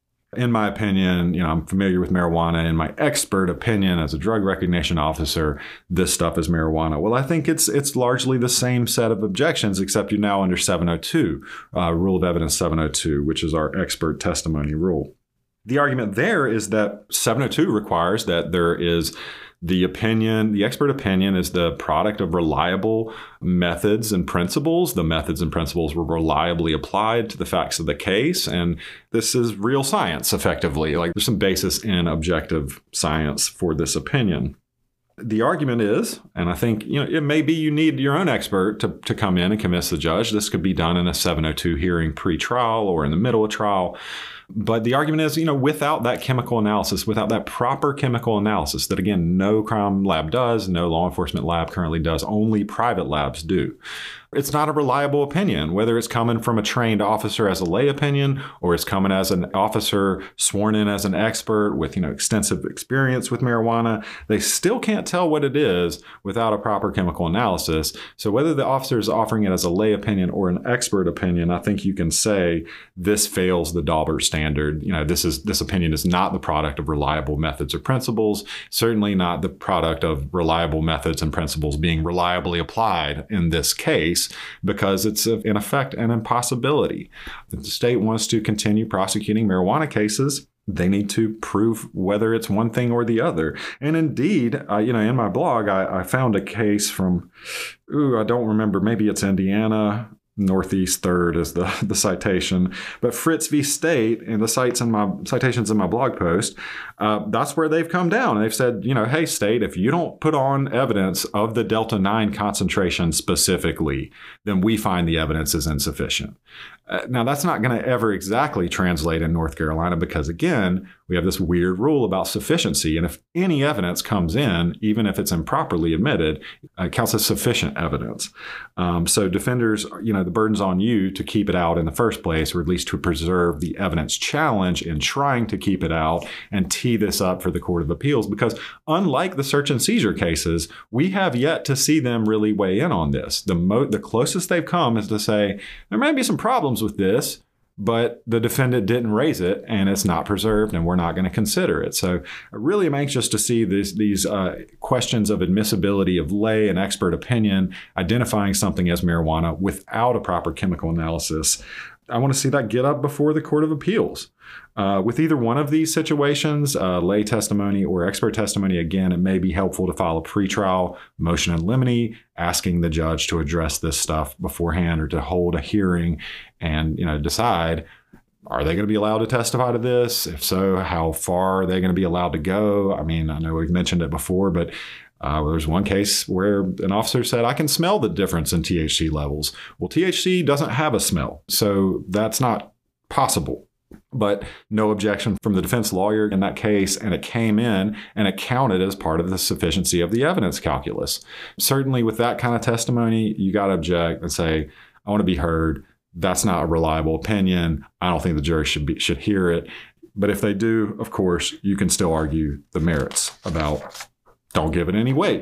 in my opinion, you know, I'm familiar with marijuana. In my expert opinion as a drug recognition officer, this stuff is marijuana. Well, I think it's it's largely the same set of objections, except you're now under seven oh two, uh, Rule of Evidence seven oh two, which is our expert testimony rule. The argument there is that seven oh two requires that there is the opinion, the expert opinion is the product of reliable methods and principles. The methods and principles were reliably applied to the facts of the case. And this is real science, effectively. Like there's some basis in objective science for this opinion. The argument is, and I think, you know, it may be you need your own expert to, to come in and convince the judge. This could be done in a seven oh two hearing pre-trial or in the middle of trial. But the argument is, you know, without that chemical analysis, without that proper chemical analysis that, again, no crime lab does, no law enforcement lab currently does, only private labs do. It's not a reliable opinion, whether it's coming from a trained officer as a lay opinion or it's coming as an officer sworn in as an expert with, you know, extensive experience with marijuana. They still can't tell what it is without a proper chemical analysis. So whether the officer is offering it as a lay opinion or an expert opinion, I think you can say this fails the Daubert standard. You know, this is this opinion is not the product of reliable methods or principles, certainly not the product of reliable methods and principles being reliably applied in this case, because it's in effect an impossibility. If the state wants to continue prosecuting marijuana cases, they need to prove whether it's one thing or the other. And indeed, uh, you know, in my blog, I, I found a case from, ooh, I don't remember, maybe it's Indiana. Northeast third is the, the citation, but Fritz v. State, and the cites in my citations in my blog post, uh, that's where they've come down. They've said, you know, hey, state, if you don't put on evidence of the Delta nine concentration specifically, then we find the evidence is insufficient. Uh, now, that's not going to ever exactly translate in North Carolina because, again, we have this weird rule about sufficiency. And if any evidence comes in, even if it's improperly admitted, uh, it counts as sufficient evidence. Um, so defenders, you know, the burden's on you to keep it out in the first place, or at least to preserve the evidence challenge in trying to keep it out and tee this up for the Court of Appeals. Because unlike the search and seizure cases, we have yet to see them really weigh in on this. The, mo- the closest they've come is to say, there may be some problems with this, but the defendant didn't raise it and it's not preserved and we're not going to consider it. So I really am anxious to see this, these uh, questions of admissibility of lay and expert opinion, identifying something as marijuana without a proper chemical analysis. I want to see that get up before the Court of Appeals. Uh, with either one of these situations, uh, lay testimony or expert testimony, again, it may be helpful to file a pretrial motion in limine, asking the judge to address this stuff beforehand or to hold a hearing and, you know, decide, are they going to be allowed to testify to this? If so, how far are they going to be allowed to go? I mean, I know we've mentioned it before, but Uh, there's one case where an officer said, I can smell the difference in T H C levels. Well, T H C doesn't have a smell, so that's not possible. But no objection from the defense lawyer in that case, and it came in and it counted as part of the sufficiency of the evidence calculus. Certainly with that kind of testimony, you got to object and say, I want to be heard. That's not a reliable opinion. I don't think the jury should be, should hear it. But if they do, of course, you can still argue the merits about don't give it any weight.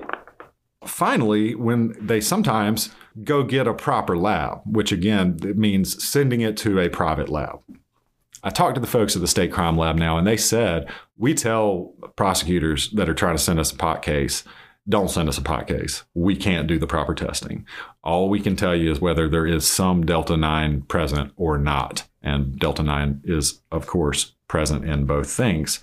Finally, when they sometimes go get a proper lab, which again, it means sending it to a private lab. I talked to the folks at the state crime lab now, and they said, we tell prosecutors that are trying to send us a pot case, don't send us a pot case. We can't do the proper testing. All we can tell you is whether there is some Delta nine present or not. And Delta nine is, of course, present in both things.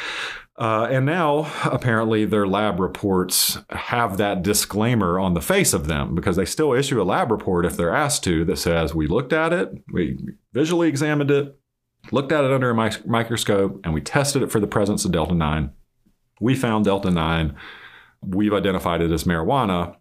Uh, and now, apparently, their lab reports have that disclaimer on the face of them because they still issue a lab report if they're asked to that says, we looked at it, we visually examined it, looked at it under a mic- microscope, and we tested it for the presence of Delta nine. We found Delta nine. We've identified it as marijuana,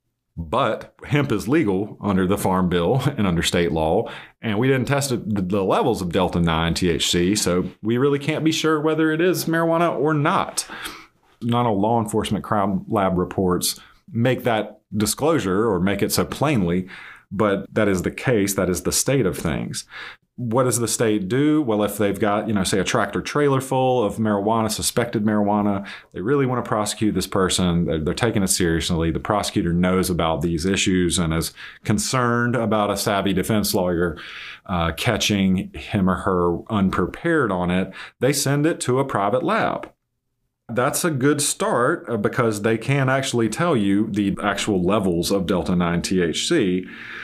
but hemp is legal under the Farm Bill and under state law, and we didn't test it, the levels of Delta nine T H C, so we really can't be sure whether it is marijuana or not. Not all law enforcement crime lab reports make that disclosure or make it so plainly, but that is the case. That is the state of things. What does the state do? Well, if they've got, you know, say a tractor trailer full of marijuana, suspected marijuana, they really want to prosecute this person. They're, they're taking it seriously. The prosecutor knows about these issues and is concerned about a savvy defense lawyer uh, catching him or her unprepared on it. They send it to a private lab. That's a good start because they can actually tell you the actual levels of Delta nine T H C.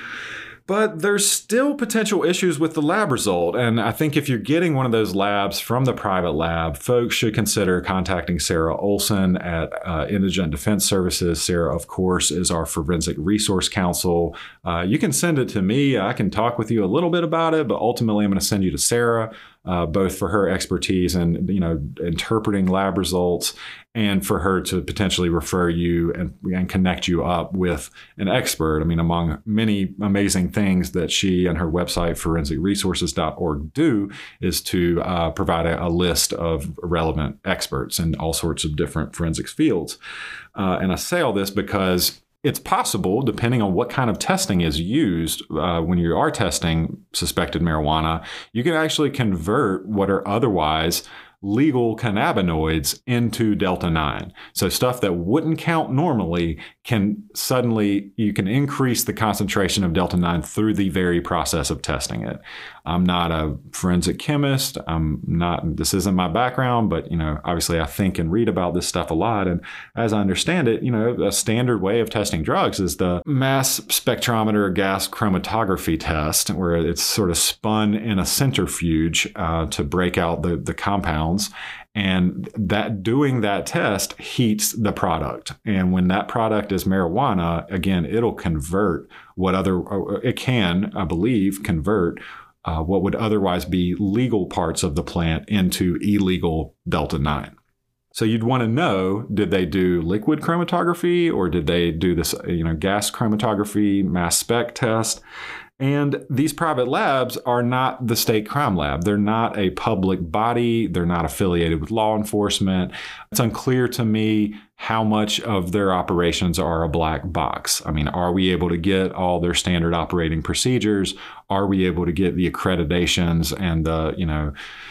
But there's still potential issues with the lab result. And I think if you're getting one of those labs from the private lab, folks should consider contacting Sarah Olson at uh, Indigent Defense Services. Sarah, of course, is our forensic resource counsel. Uh, you can send it to me. I can talk with you a little bit about it, but ultimately I'm going to send you to Sarah. Uh, both for her expertise in, you know, interpreting lab results and for her to potentially refer you and, and connect you up with an expert. I mean, among many amazing things that she and her website, forensic resources dot org, do is to uh, provide a, a list of relevant experts in all sorts of different forensics fields. Uh, and I say all this because it's possible, depending on what kind of testing is used, uh, when you are testing suspected marijuana, you can actually convert what are otherwise legal cannabinoids into Delta nine. So stuff that wouldn't count normally can suddenly, you can increase the concentration of Delta nine through the very process of testing it. I'm not a forensic chemist. I'm not, this isn't my background, but, you know, obviously I think and read about this stuff a lot. And as I understand it, you know, a standard way of testing drugs is the mass spectrometer gas chromatography test, where it's sort of spun in a centrifuge uh, to break out the, the compounds. And that doing that test heats the product. And when that product is marijuana, again, it'll convert what other, it can, I believe, convert uh, what would otherwise be legal parts of the plant into illegal Delta nine. So you'd want to know, did they do liquid chromatography or did they do this, you know, gas chromatography, mass spec test? And these private labs are not the state crime lab. They're not a public body. They're not affiliated with law enforcement. It's unclear to me how much of their operations are a black box. I mean, are we able to get all their standard operating procedures? Are we able to get the accreditations and the, you know,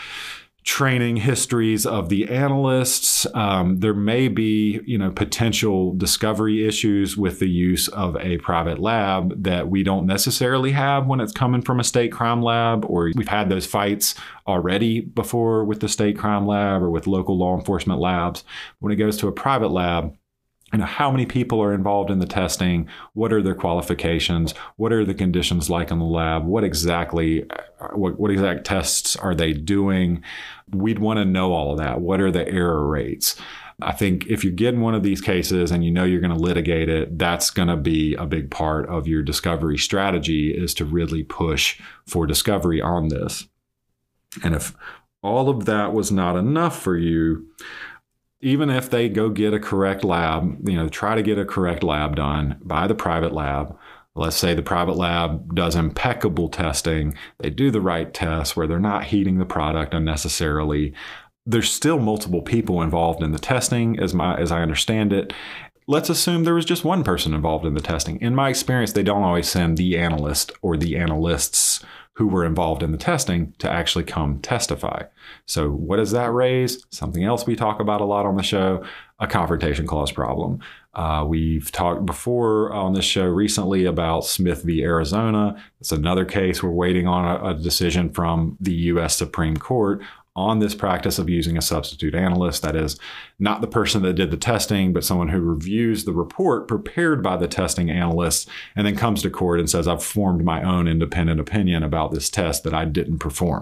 training histories of the analysts? Um, there may be, you know, potential discovery issues with the use of a private lab that we don't necessarily have when it's coming from a state crime lab, or we've had those fights already before with the state crime lab or with local law enforcement labs. When it goes to a private lab, you know, how many people are involved in the testing? What are their qualifications? What are the conditions like in the lab? What exactly, what, what exact tests are they doing? We'd want to know all of that. What are the error rates? I think if you get in one of these cases and you know you're going to litigate it, that's going to be a big part of your discovery strategy, is to really push for discovery on this. And if all of that was not enough for you, even if they go get a correct lab, you know, try to get a correct lab done by the private lab. Let's say the private lab does impeccable testing. They do the right tests where they're not heating the product unnecessarily. There's still multiple people involved in the testing, as my as I understand it. Let's assume there was just one person involved in the testing. In my experience, they don't always send the analyst or the analysts who were involved in the testing to actually come testify. So what does that raise? Something else we talk about a lot on the show, a confrontation clause problem. Uh, we've talked before on this show recently about Smith v. Arizona. It's another case we're waiting on a, a decision from the U S Supreme Court on this practice of using a substitute analyst. That is, not the person that did the testing, but someone who reviews the report prepared by the testing analyst and then comes to court and says, I've formed my own independent opinion about this test that I didn't perform.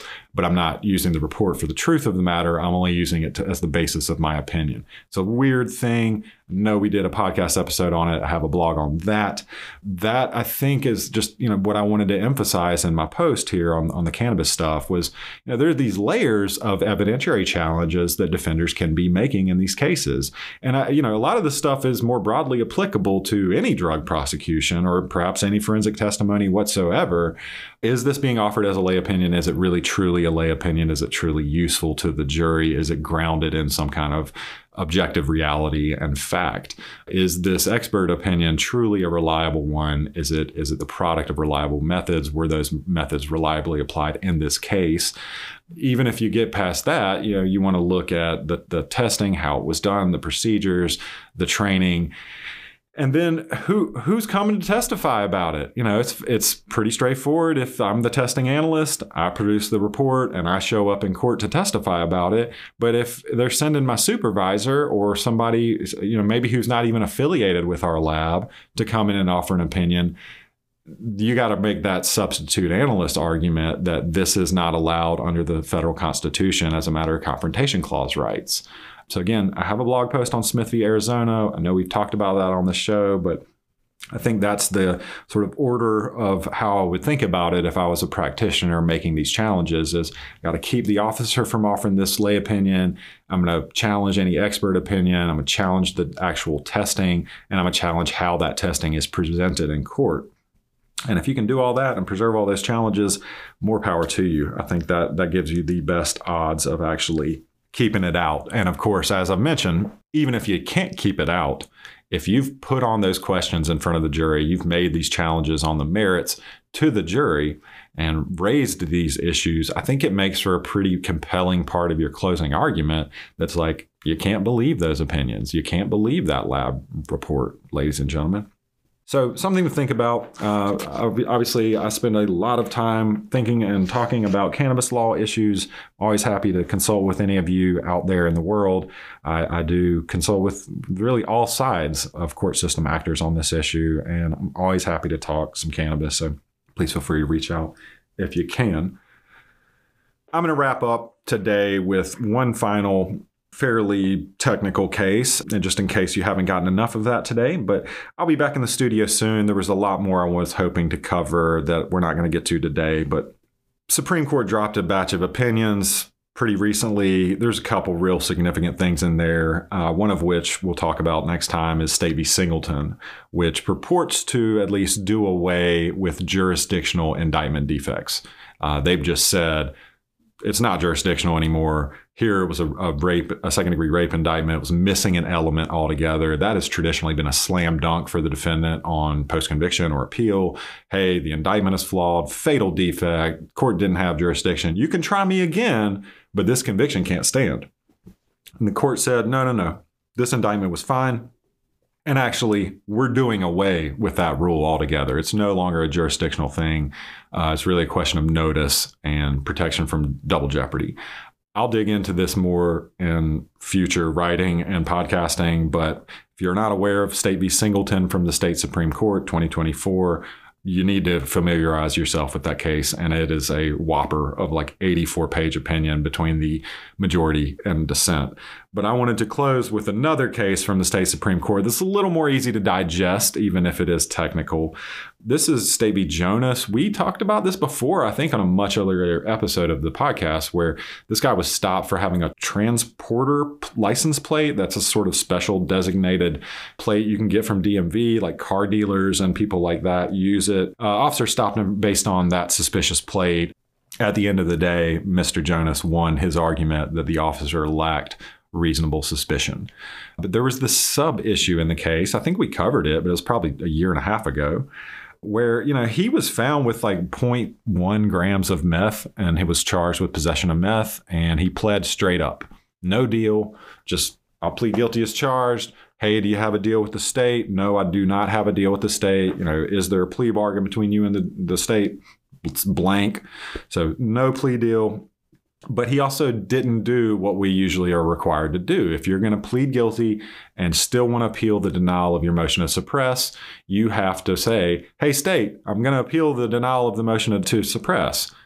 but I'm not using the report for the truth of the matter. I'm only using it to, as the basis of my opinion. It's a weird thing. No, we did a podcast episode on it. I have a blog on that. That I think is just, you know, what I wanted to emphasize in my post here on, on the cannabis stuff was, you know, there are these layers of evidentiary challenges that defenders can be making in these cases. And, I, you know, a lot of this stuff is more broadly applicable to any drug prosecution or perhaps any forensic testimony whatsoever. Is this being offered as a lay opinion? Is it really truly a lay opinion? Is it truly useful to the jury? Is it grounded in some kind of objective reality and fact? Is this expert opinion truly a reliable one? Is it is it the product of reliable methods? Were those methods reliably applied in this case? Even if you get past that, you know, you want to look at the, the testing, how it was done, the procedures, the training. And then who who's coming to testify about it? You know, it's it's pretty straightforward. If I'm the testing analyst, I produce the report and I show up in court to testify about it. But if they're sending my supervisor or somebody, you know, maybe who's not even affiliated with our lab to come in and offer an opinion, you got to make that substitute analyst argument that this is not allowed under the federal Constitution as a matter of Confrontation Clause rights. So again, I have a blog post on Smith v. Arizona. I know we've talked about that on the show, but I think that's the sort of order of how I would think about it if I was a practitioner making these challenges is got to keep the officer from offering this lay opinion. I'm going to challenge any expert opinion. I'm going to challenge the actual testing, and I'm going to challenge how that testing is presented in court. And if you can do all that and preserve all those challenges, more power to you. I think that that gives you the best odds of actually keeping it out. And of course, as I've mentioned, even if you can't keep it out, if you've put on those questions in front of the jury, you've made these challenges on the merits to the jury and raised these issues, I think it makes for a pretty compelling part of your closing argument that's like, you can't believe those opinions. You can't believe that lab report, ladies and gentlemen. So something to think about. Uh, obviously, I spend a lot of time thinking and talking about cannabis law issues. Always happy to consult with any of you out there in the world. I, I do consult with really all sides of court system actors on this issue, and I'm always happy to talk some cannabis. So please feel free to reach out if you can. I'm going to wrap up today with one final fairly technical case, and just in case you haven't gotten enough of that today, but I'll be back in the studio soon. There was a lot more I was hoping to cover that we're not going to get to today, but Supreme Court dropped a batch of opinions pretty recently. There's a couple real significant things in there, uh, one of which we'll talk about next time is State v. Singleton, which purports to at least do away with jurisdictional indictment defects. Uh, they've just said it's not jurisdictional anymore. Here it was a, a rape, a second degree rape indictment. It was missing an element altogether. That has traditionally been a slam dunk for the defendant on post-conviction or appeal. Hey, the indictment is flawed, fatal defect, court didn't have jurisdiction. You can try me again, but this conviction can't stand. And the court said, no, no, no, this indictment was fine. And actually, we're doing away with that rule altogether. It's no longer a jurisdictional thing. Uh, it's really a question of notice and protection from double jeopardy. I'll dig into this more in future writing and podcasting, but if you're not aware of State v. Singleton from the State Supreme Court twenty twenty-four, you need to familiarize yourself with that case. And it is a whopper of like eighty-four page opinion between the majority and dissent. But I wanted to close with another case from the State Supreme Court that's a little more easy to digest, even if it is technical. This is State v. Jonas. We talked about this before, I think on a much earlier episode of the podcast, where this guy was stopped for having a transporter license plate. That's a sort of special designated plate you can get from D M V, like car dealers and people like that use it. Uh, officer stopped him based on that suspicious plate. At the end of the day, Mister Jonas won his argument that the officer lacked reasonable suspicion. But there was this sub issue in the case. I think we covered it, but it was probably a year and a half ago, where, you know, he was found with like zero point one grams of meth and he was charged with possession of meth, and he pled straight up. No deal. Just, I'll plead guilty as charged. Hey, do you have a deal with the state? No, I do not have a deal with the state. You know, is there a plea bargain between you and the, the state? It's blank. So no plea deal. But he also didn't do what we usually are required to do. If you're going to plead guilty and still want to appeal the denial of your motion to suppress, you have to say, hey, state, I'm going to appeal the denial of the motion to suppress.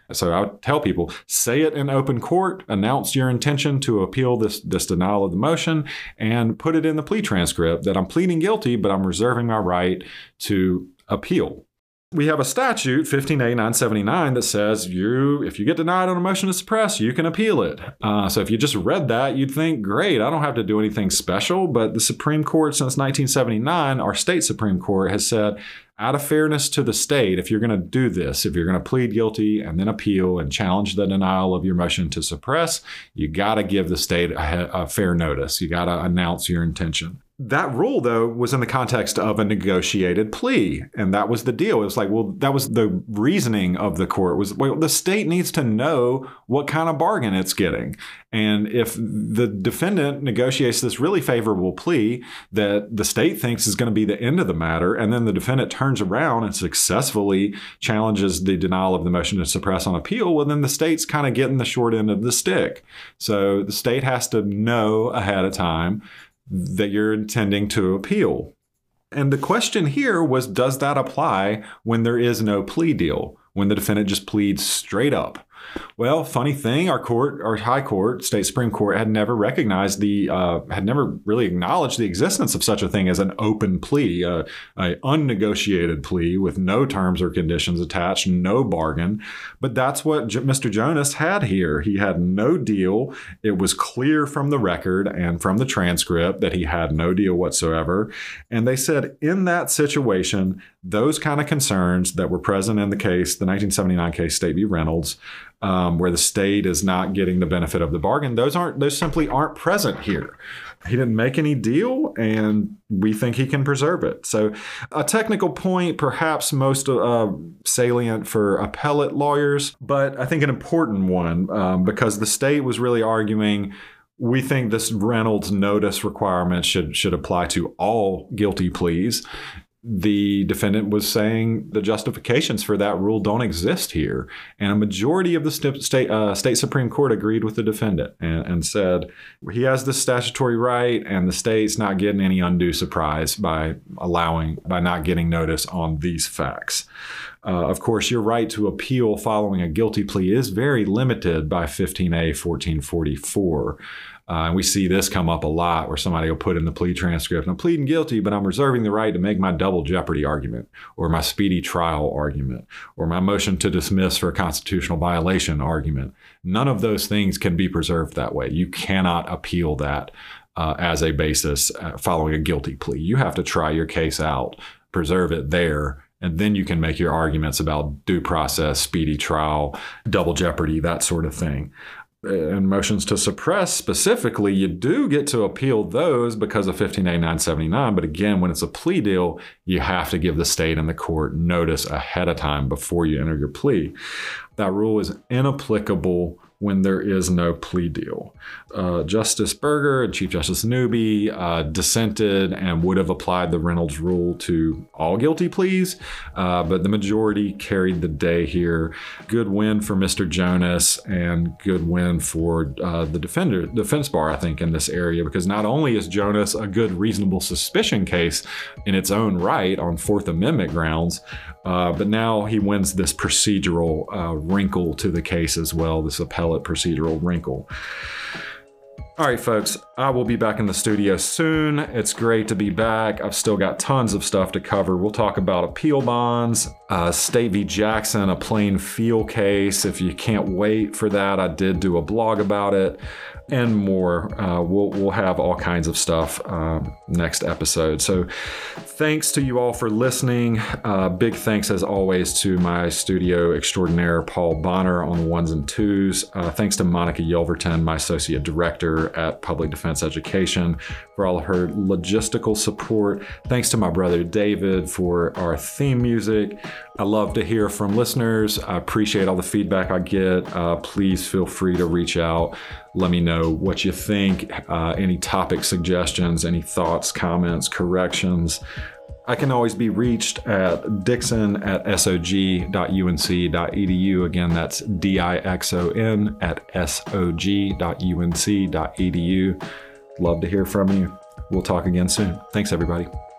So I would tell people, say it in open court, announce your intention to appeal this, this denial of the motion, and put it in the plea transcript that I'm pleading guilty, but I'm reserving my right to appeal. We have a statute, fifteen A nine seventy-nine, that says you, if you get denied on a motion to suppress, you can appeal it. Uh, so if you just read that, you'd think, great, I don't have to do anything special. But the Supreme Court since nineteen seventy-nine, our state Supreme Court, has said, out of fairness to the state, if you're going to do this, if you're going to plead guilty and then appeal and challenge the denial of your motion to suppress, you got to give the state a, a fair notice. You got to announce your intention. That rule, though, was in the context of a negotiated plea. And that was the deal. It was like, well, that was the reasoning of the court was, well, the state needs to know what kind of bargain it's getting. And if the defendant negotiates this really favorable plea that the state thinks is going to be the end of the matter, and then the defendant turns around and successfully challenges the denial of the motion to suppress on appeal, well, then the state's kind of getting the short end of the stick. So the state has to know ahead of time that you're intending to appeal. And the question here was, does that apply when there is no plea deal, when the defendant just pleads straight up? Well, funny thing, our court, our high court, state Supreme Court, had never recognized the, uh, had never really acknowledged the existence of such a thing as an open plea, uh, a unnegotiated plea with no terms or conditions attached, no bargain. But that's what J- Mister Jonas had here. He had no deal. It was clear from the record and from the transcript that he had no deal whatsoever. And they said in that situation, those kind of concerns that were present in the case, the nineteen seventy-nine case, State v. Reynolds, um, where the state is not getting the benefit of the bargain, those aren't, those simply aren't present here. He didn't make any deal, and we think he can preserve it. So a technical point, perhaps most uh, salient for appellate lawyers, but I think an important one um, because the state was really arguing, we think this Reynolds notice requirement should should apply to all guilty pleas. The defendant was saying the justifications for that rule don't exist here. And a majority of the st- state uh, state Supreme Court agreed with the defendant and, and said he has this statutory right and the state's not getting any undue surprise by allowing, by not getting notice on these facts. Uh, of course, your right to appeal following a guilty plea is very limited by fifteen A fourteen forty-four. Uh, and we see this come up a lot where somebody will put in the plea transcript, I'm pleading guilty, but I'm reserving the right to make my double jeopardy argument or my speedy trial argument or my motion to dismiss for a constitutional violation argument. None of those things can be preserved that way. You cannot appeal that uh, as a basis uh, following a guilty plea. You have to try your case out, preserve it there, and then you can make your arguments about due process, speedy trial, double jeopardy, that sort of thing. And motions to suppress specifically, you do get to appeal those because of fifteen A nine seventy-nine. But again, when it's a plea deal, you have to give the state and the court notice ahead of time before you enter your plea. That rule is inapplicable when there is no plea deal. Uh, Justice Berger and Chief Justice Newby uh, dissented and would have applied the Reynolds rule to all guilty pleas, uh, but the majority carried the day here. Good win for Mister Jonas and good win for uh, the defender, defense bar, I think, in this area, because not only is Jonas a good reasonable suspicion case in its own right on Fourth Amendment grounds, uh, but now he wins this procedural uh, wrinkle to the case as well, this appellate procedural wrinkle. All right, folks, I will be back in the studio soon. It's great to be back. I've still got tons of stuff to cover. We'll talk about appeal bonds, uh, State v. Jackson, a plain field case. If you can't wait for that, I did do a blog about it, and more. Uh, we'll, we'll have all kinds of stuff uh, next episode. So thanks to you all for listening. Uh, big thanks, as always, to my studio extraordinaire, Paul Bonner, on the ones and twos. Uh, thanks to Monica Yelverton, my associate director at Public Defense Education, for all of her logistical support. Thanks to my brother David for our theme music. I love to hear from listeners. I appreciate all the feedback I get. Uh, please feel free to reach out. Let me know what you think, uh, any topic suggestions, any thoughts, comments, corrections. I can always be reached at dixon at s o g dot u n c dot e d u. Again, that's D I X O N at s o g dot u n c dot e d u. Love to hear from you. We'll talk again soon. Thanks, everybody.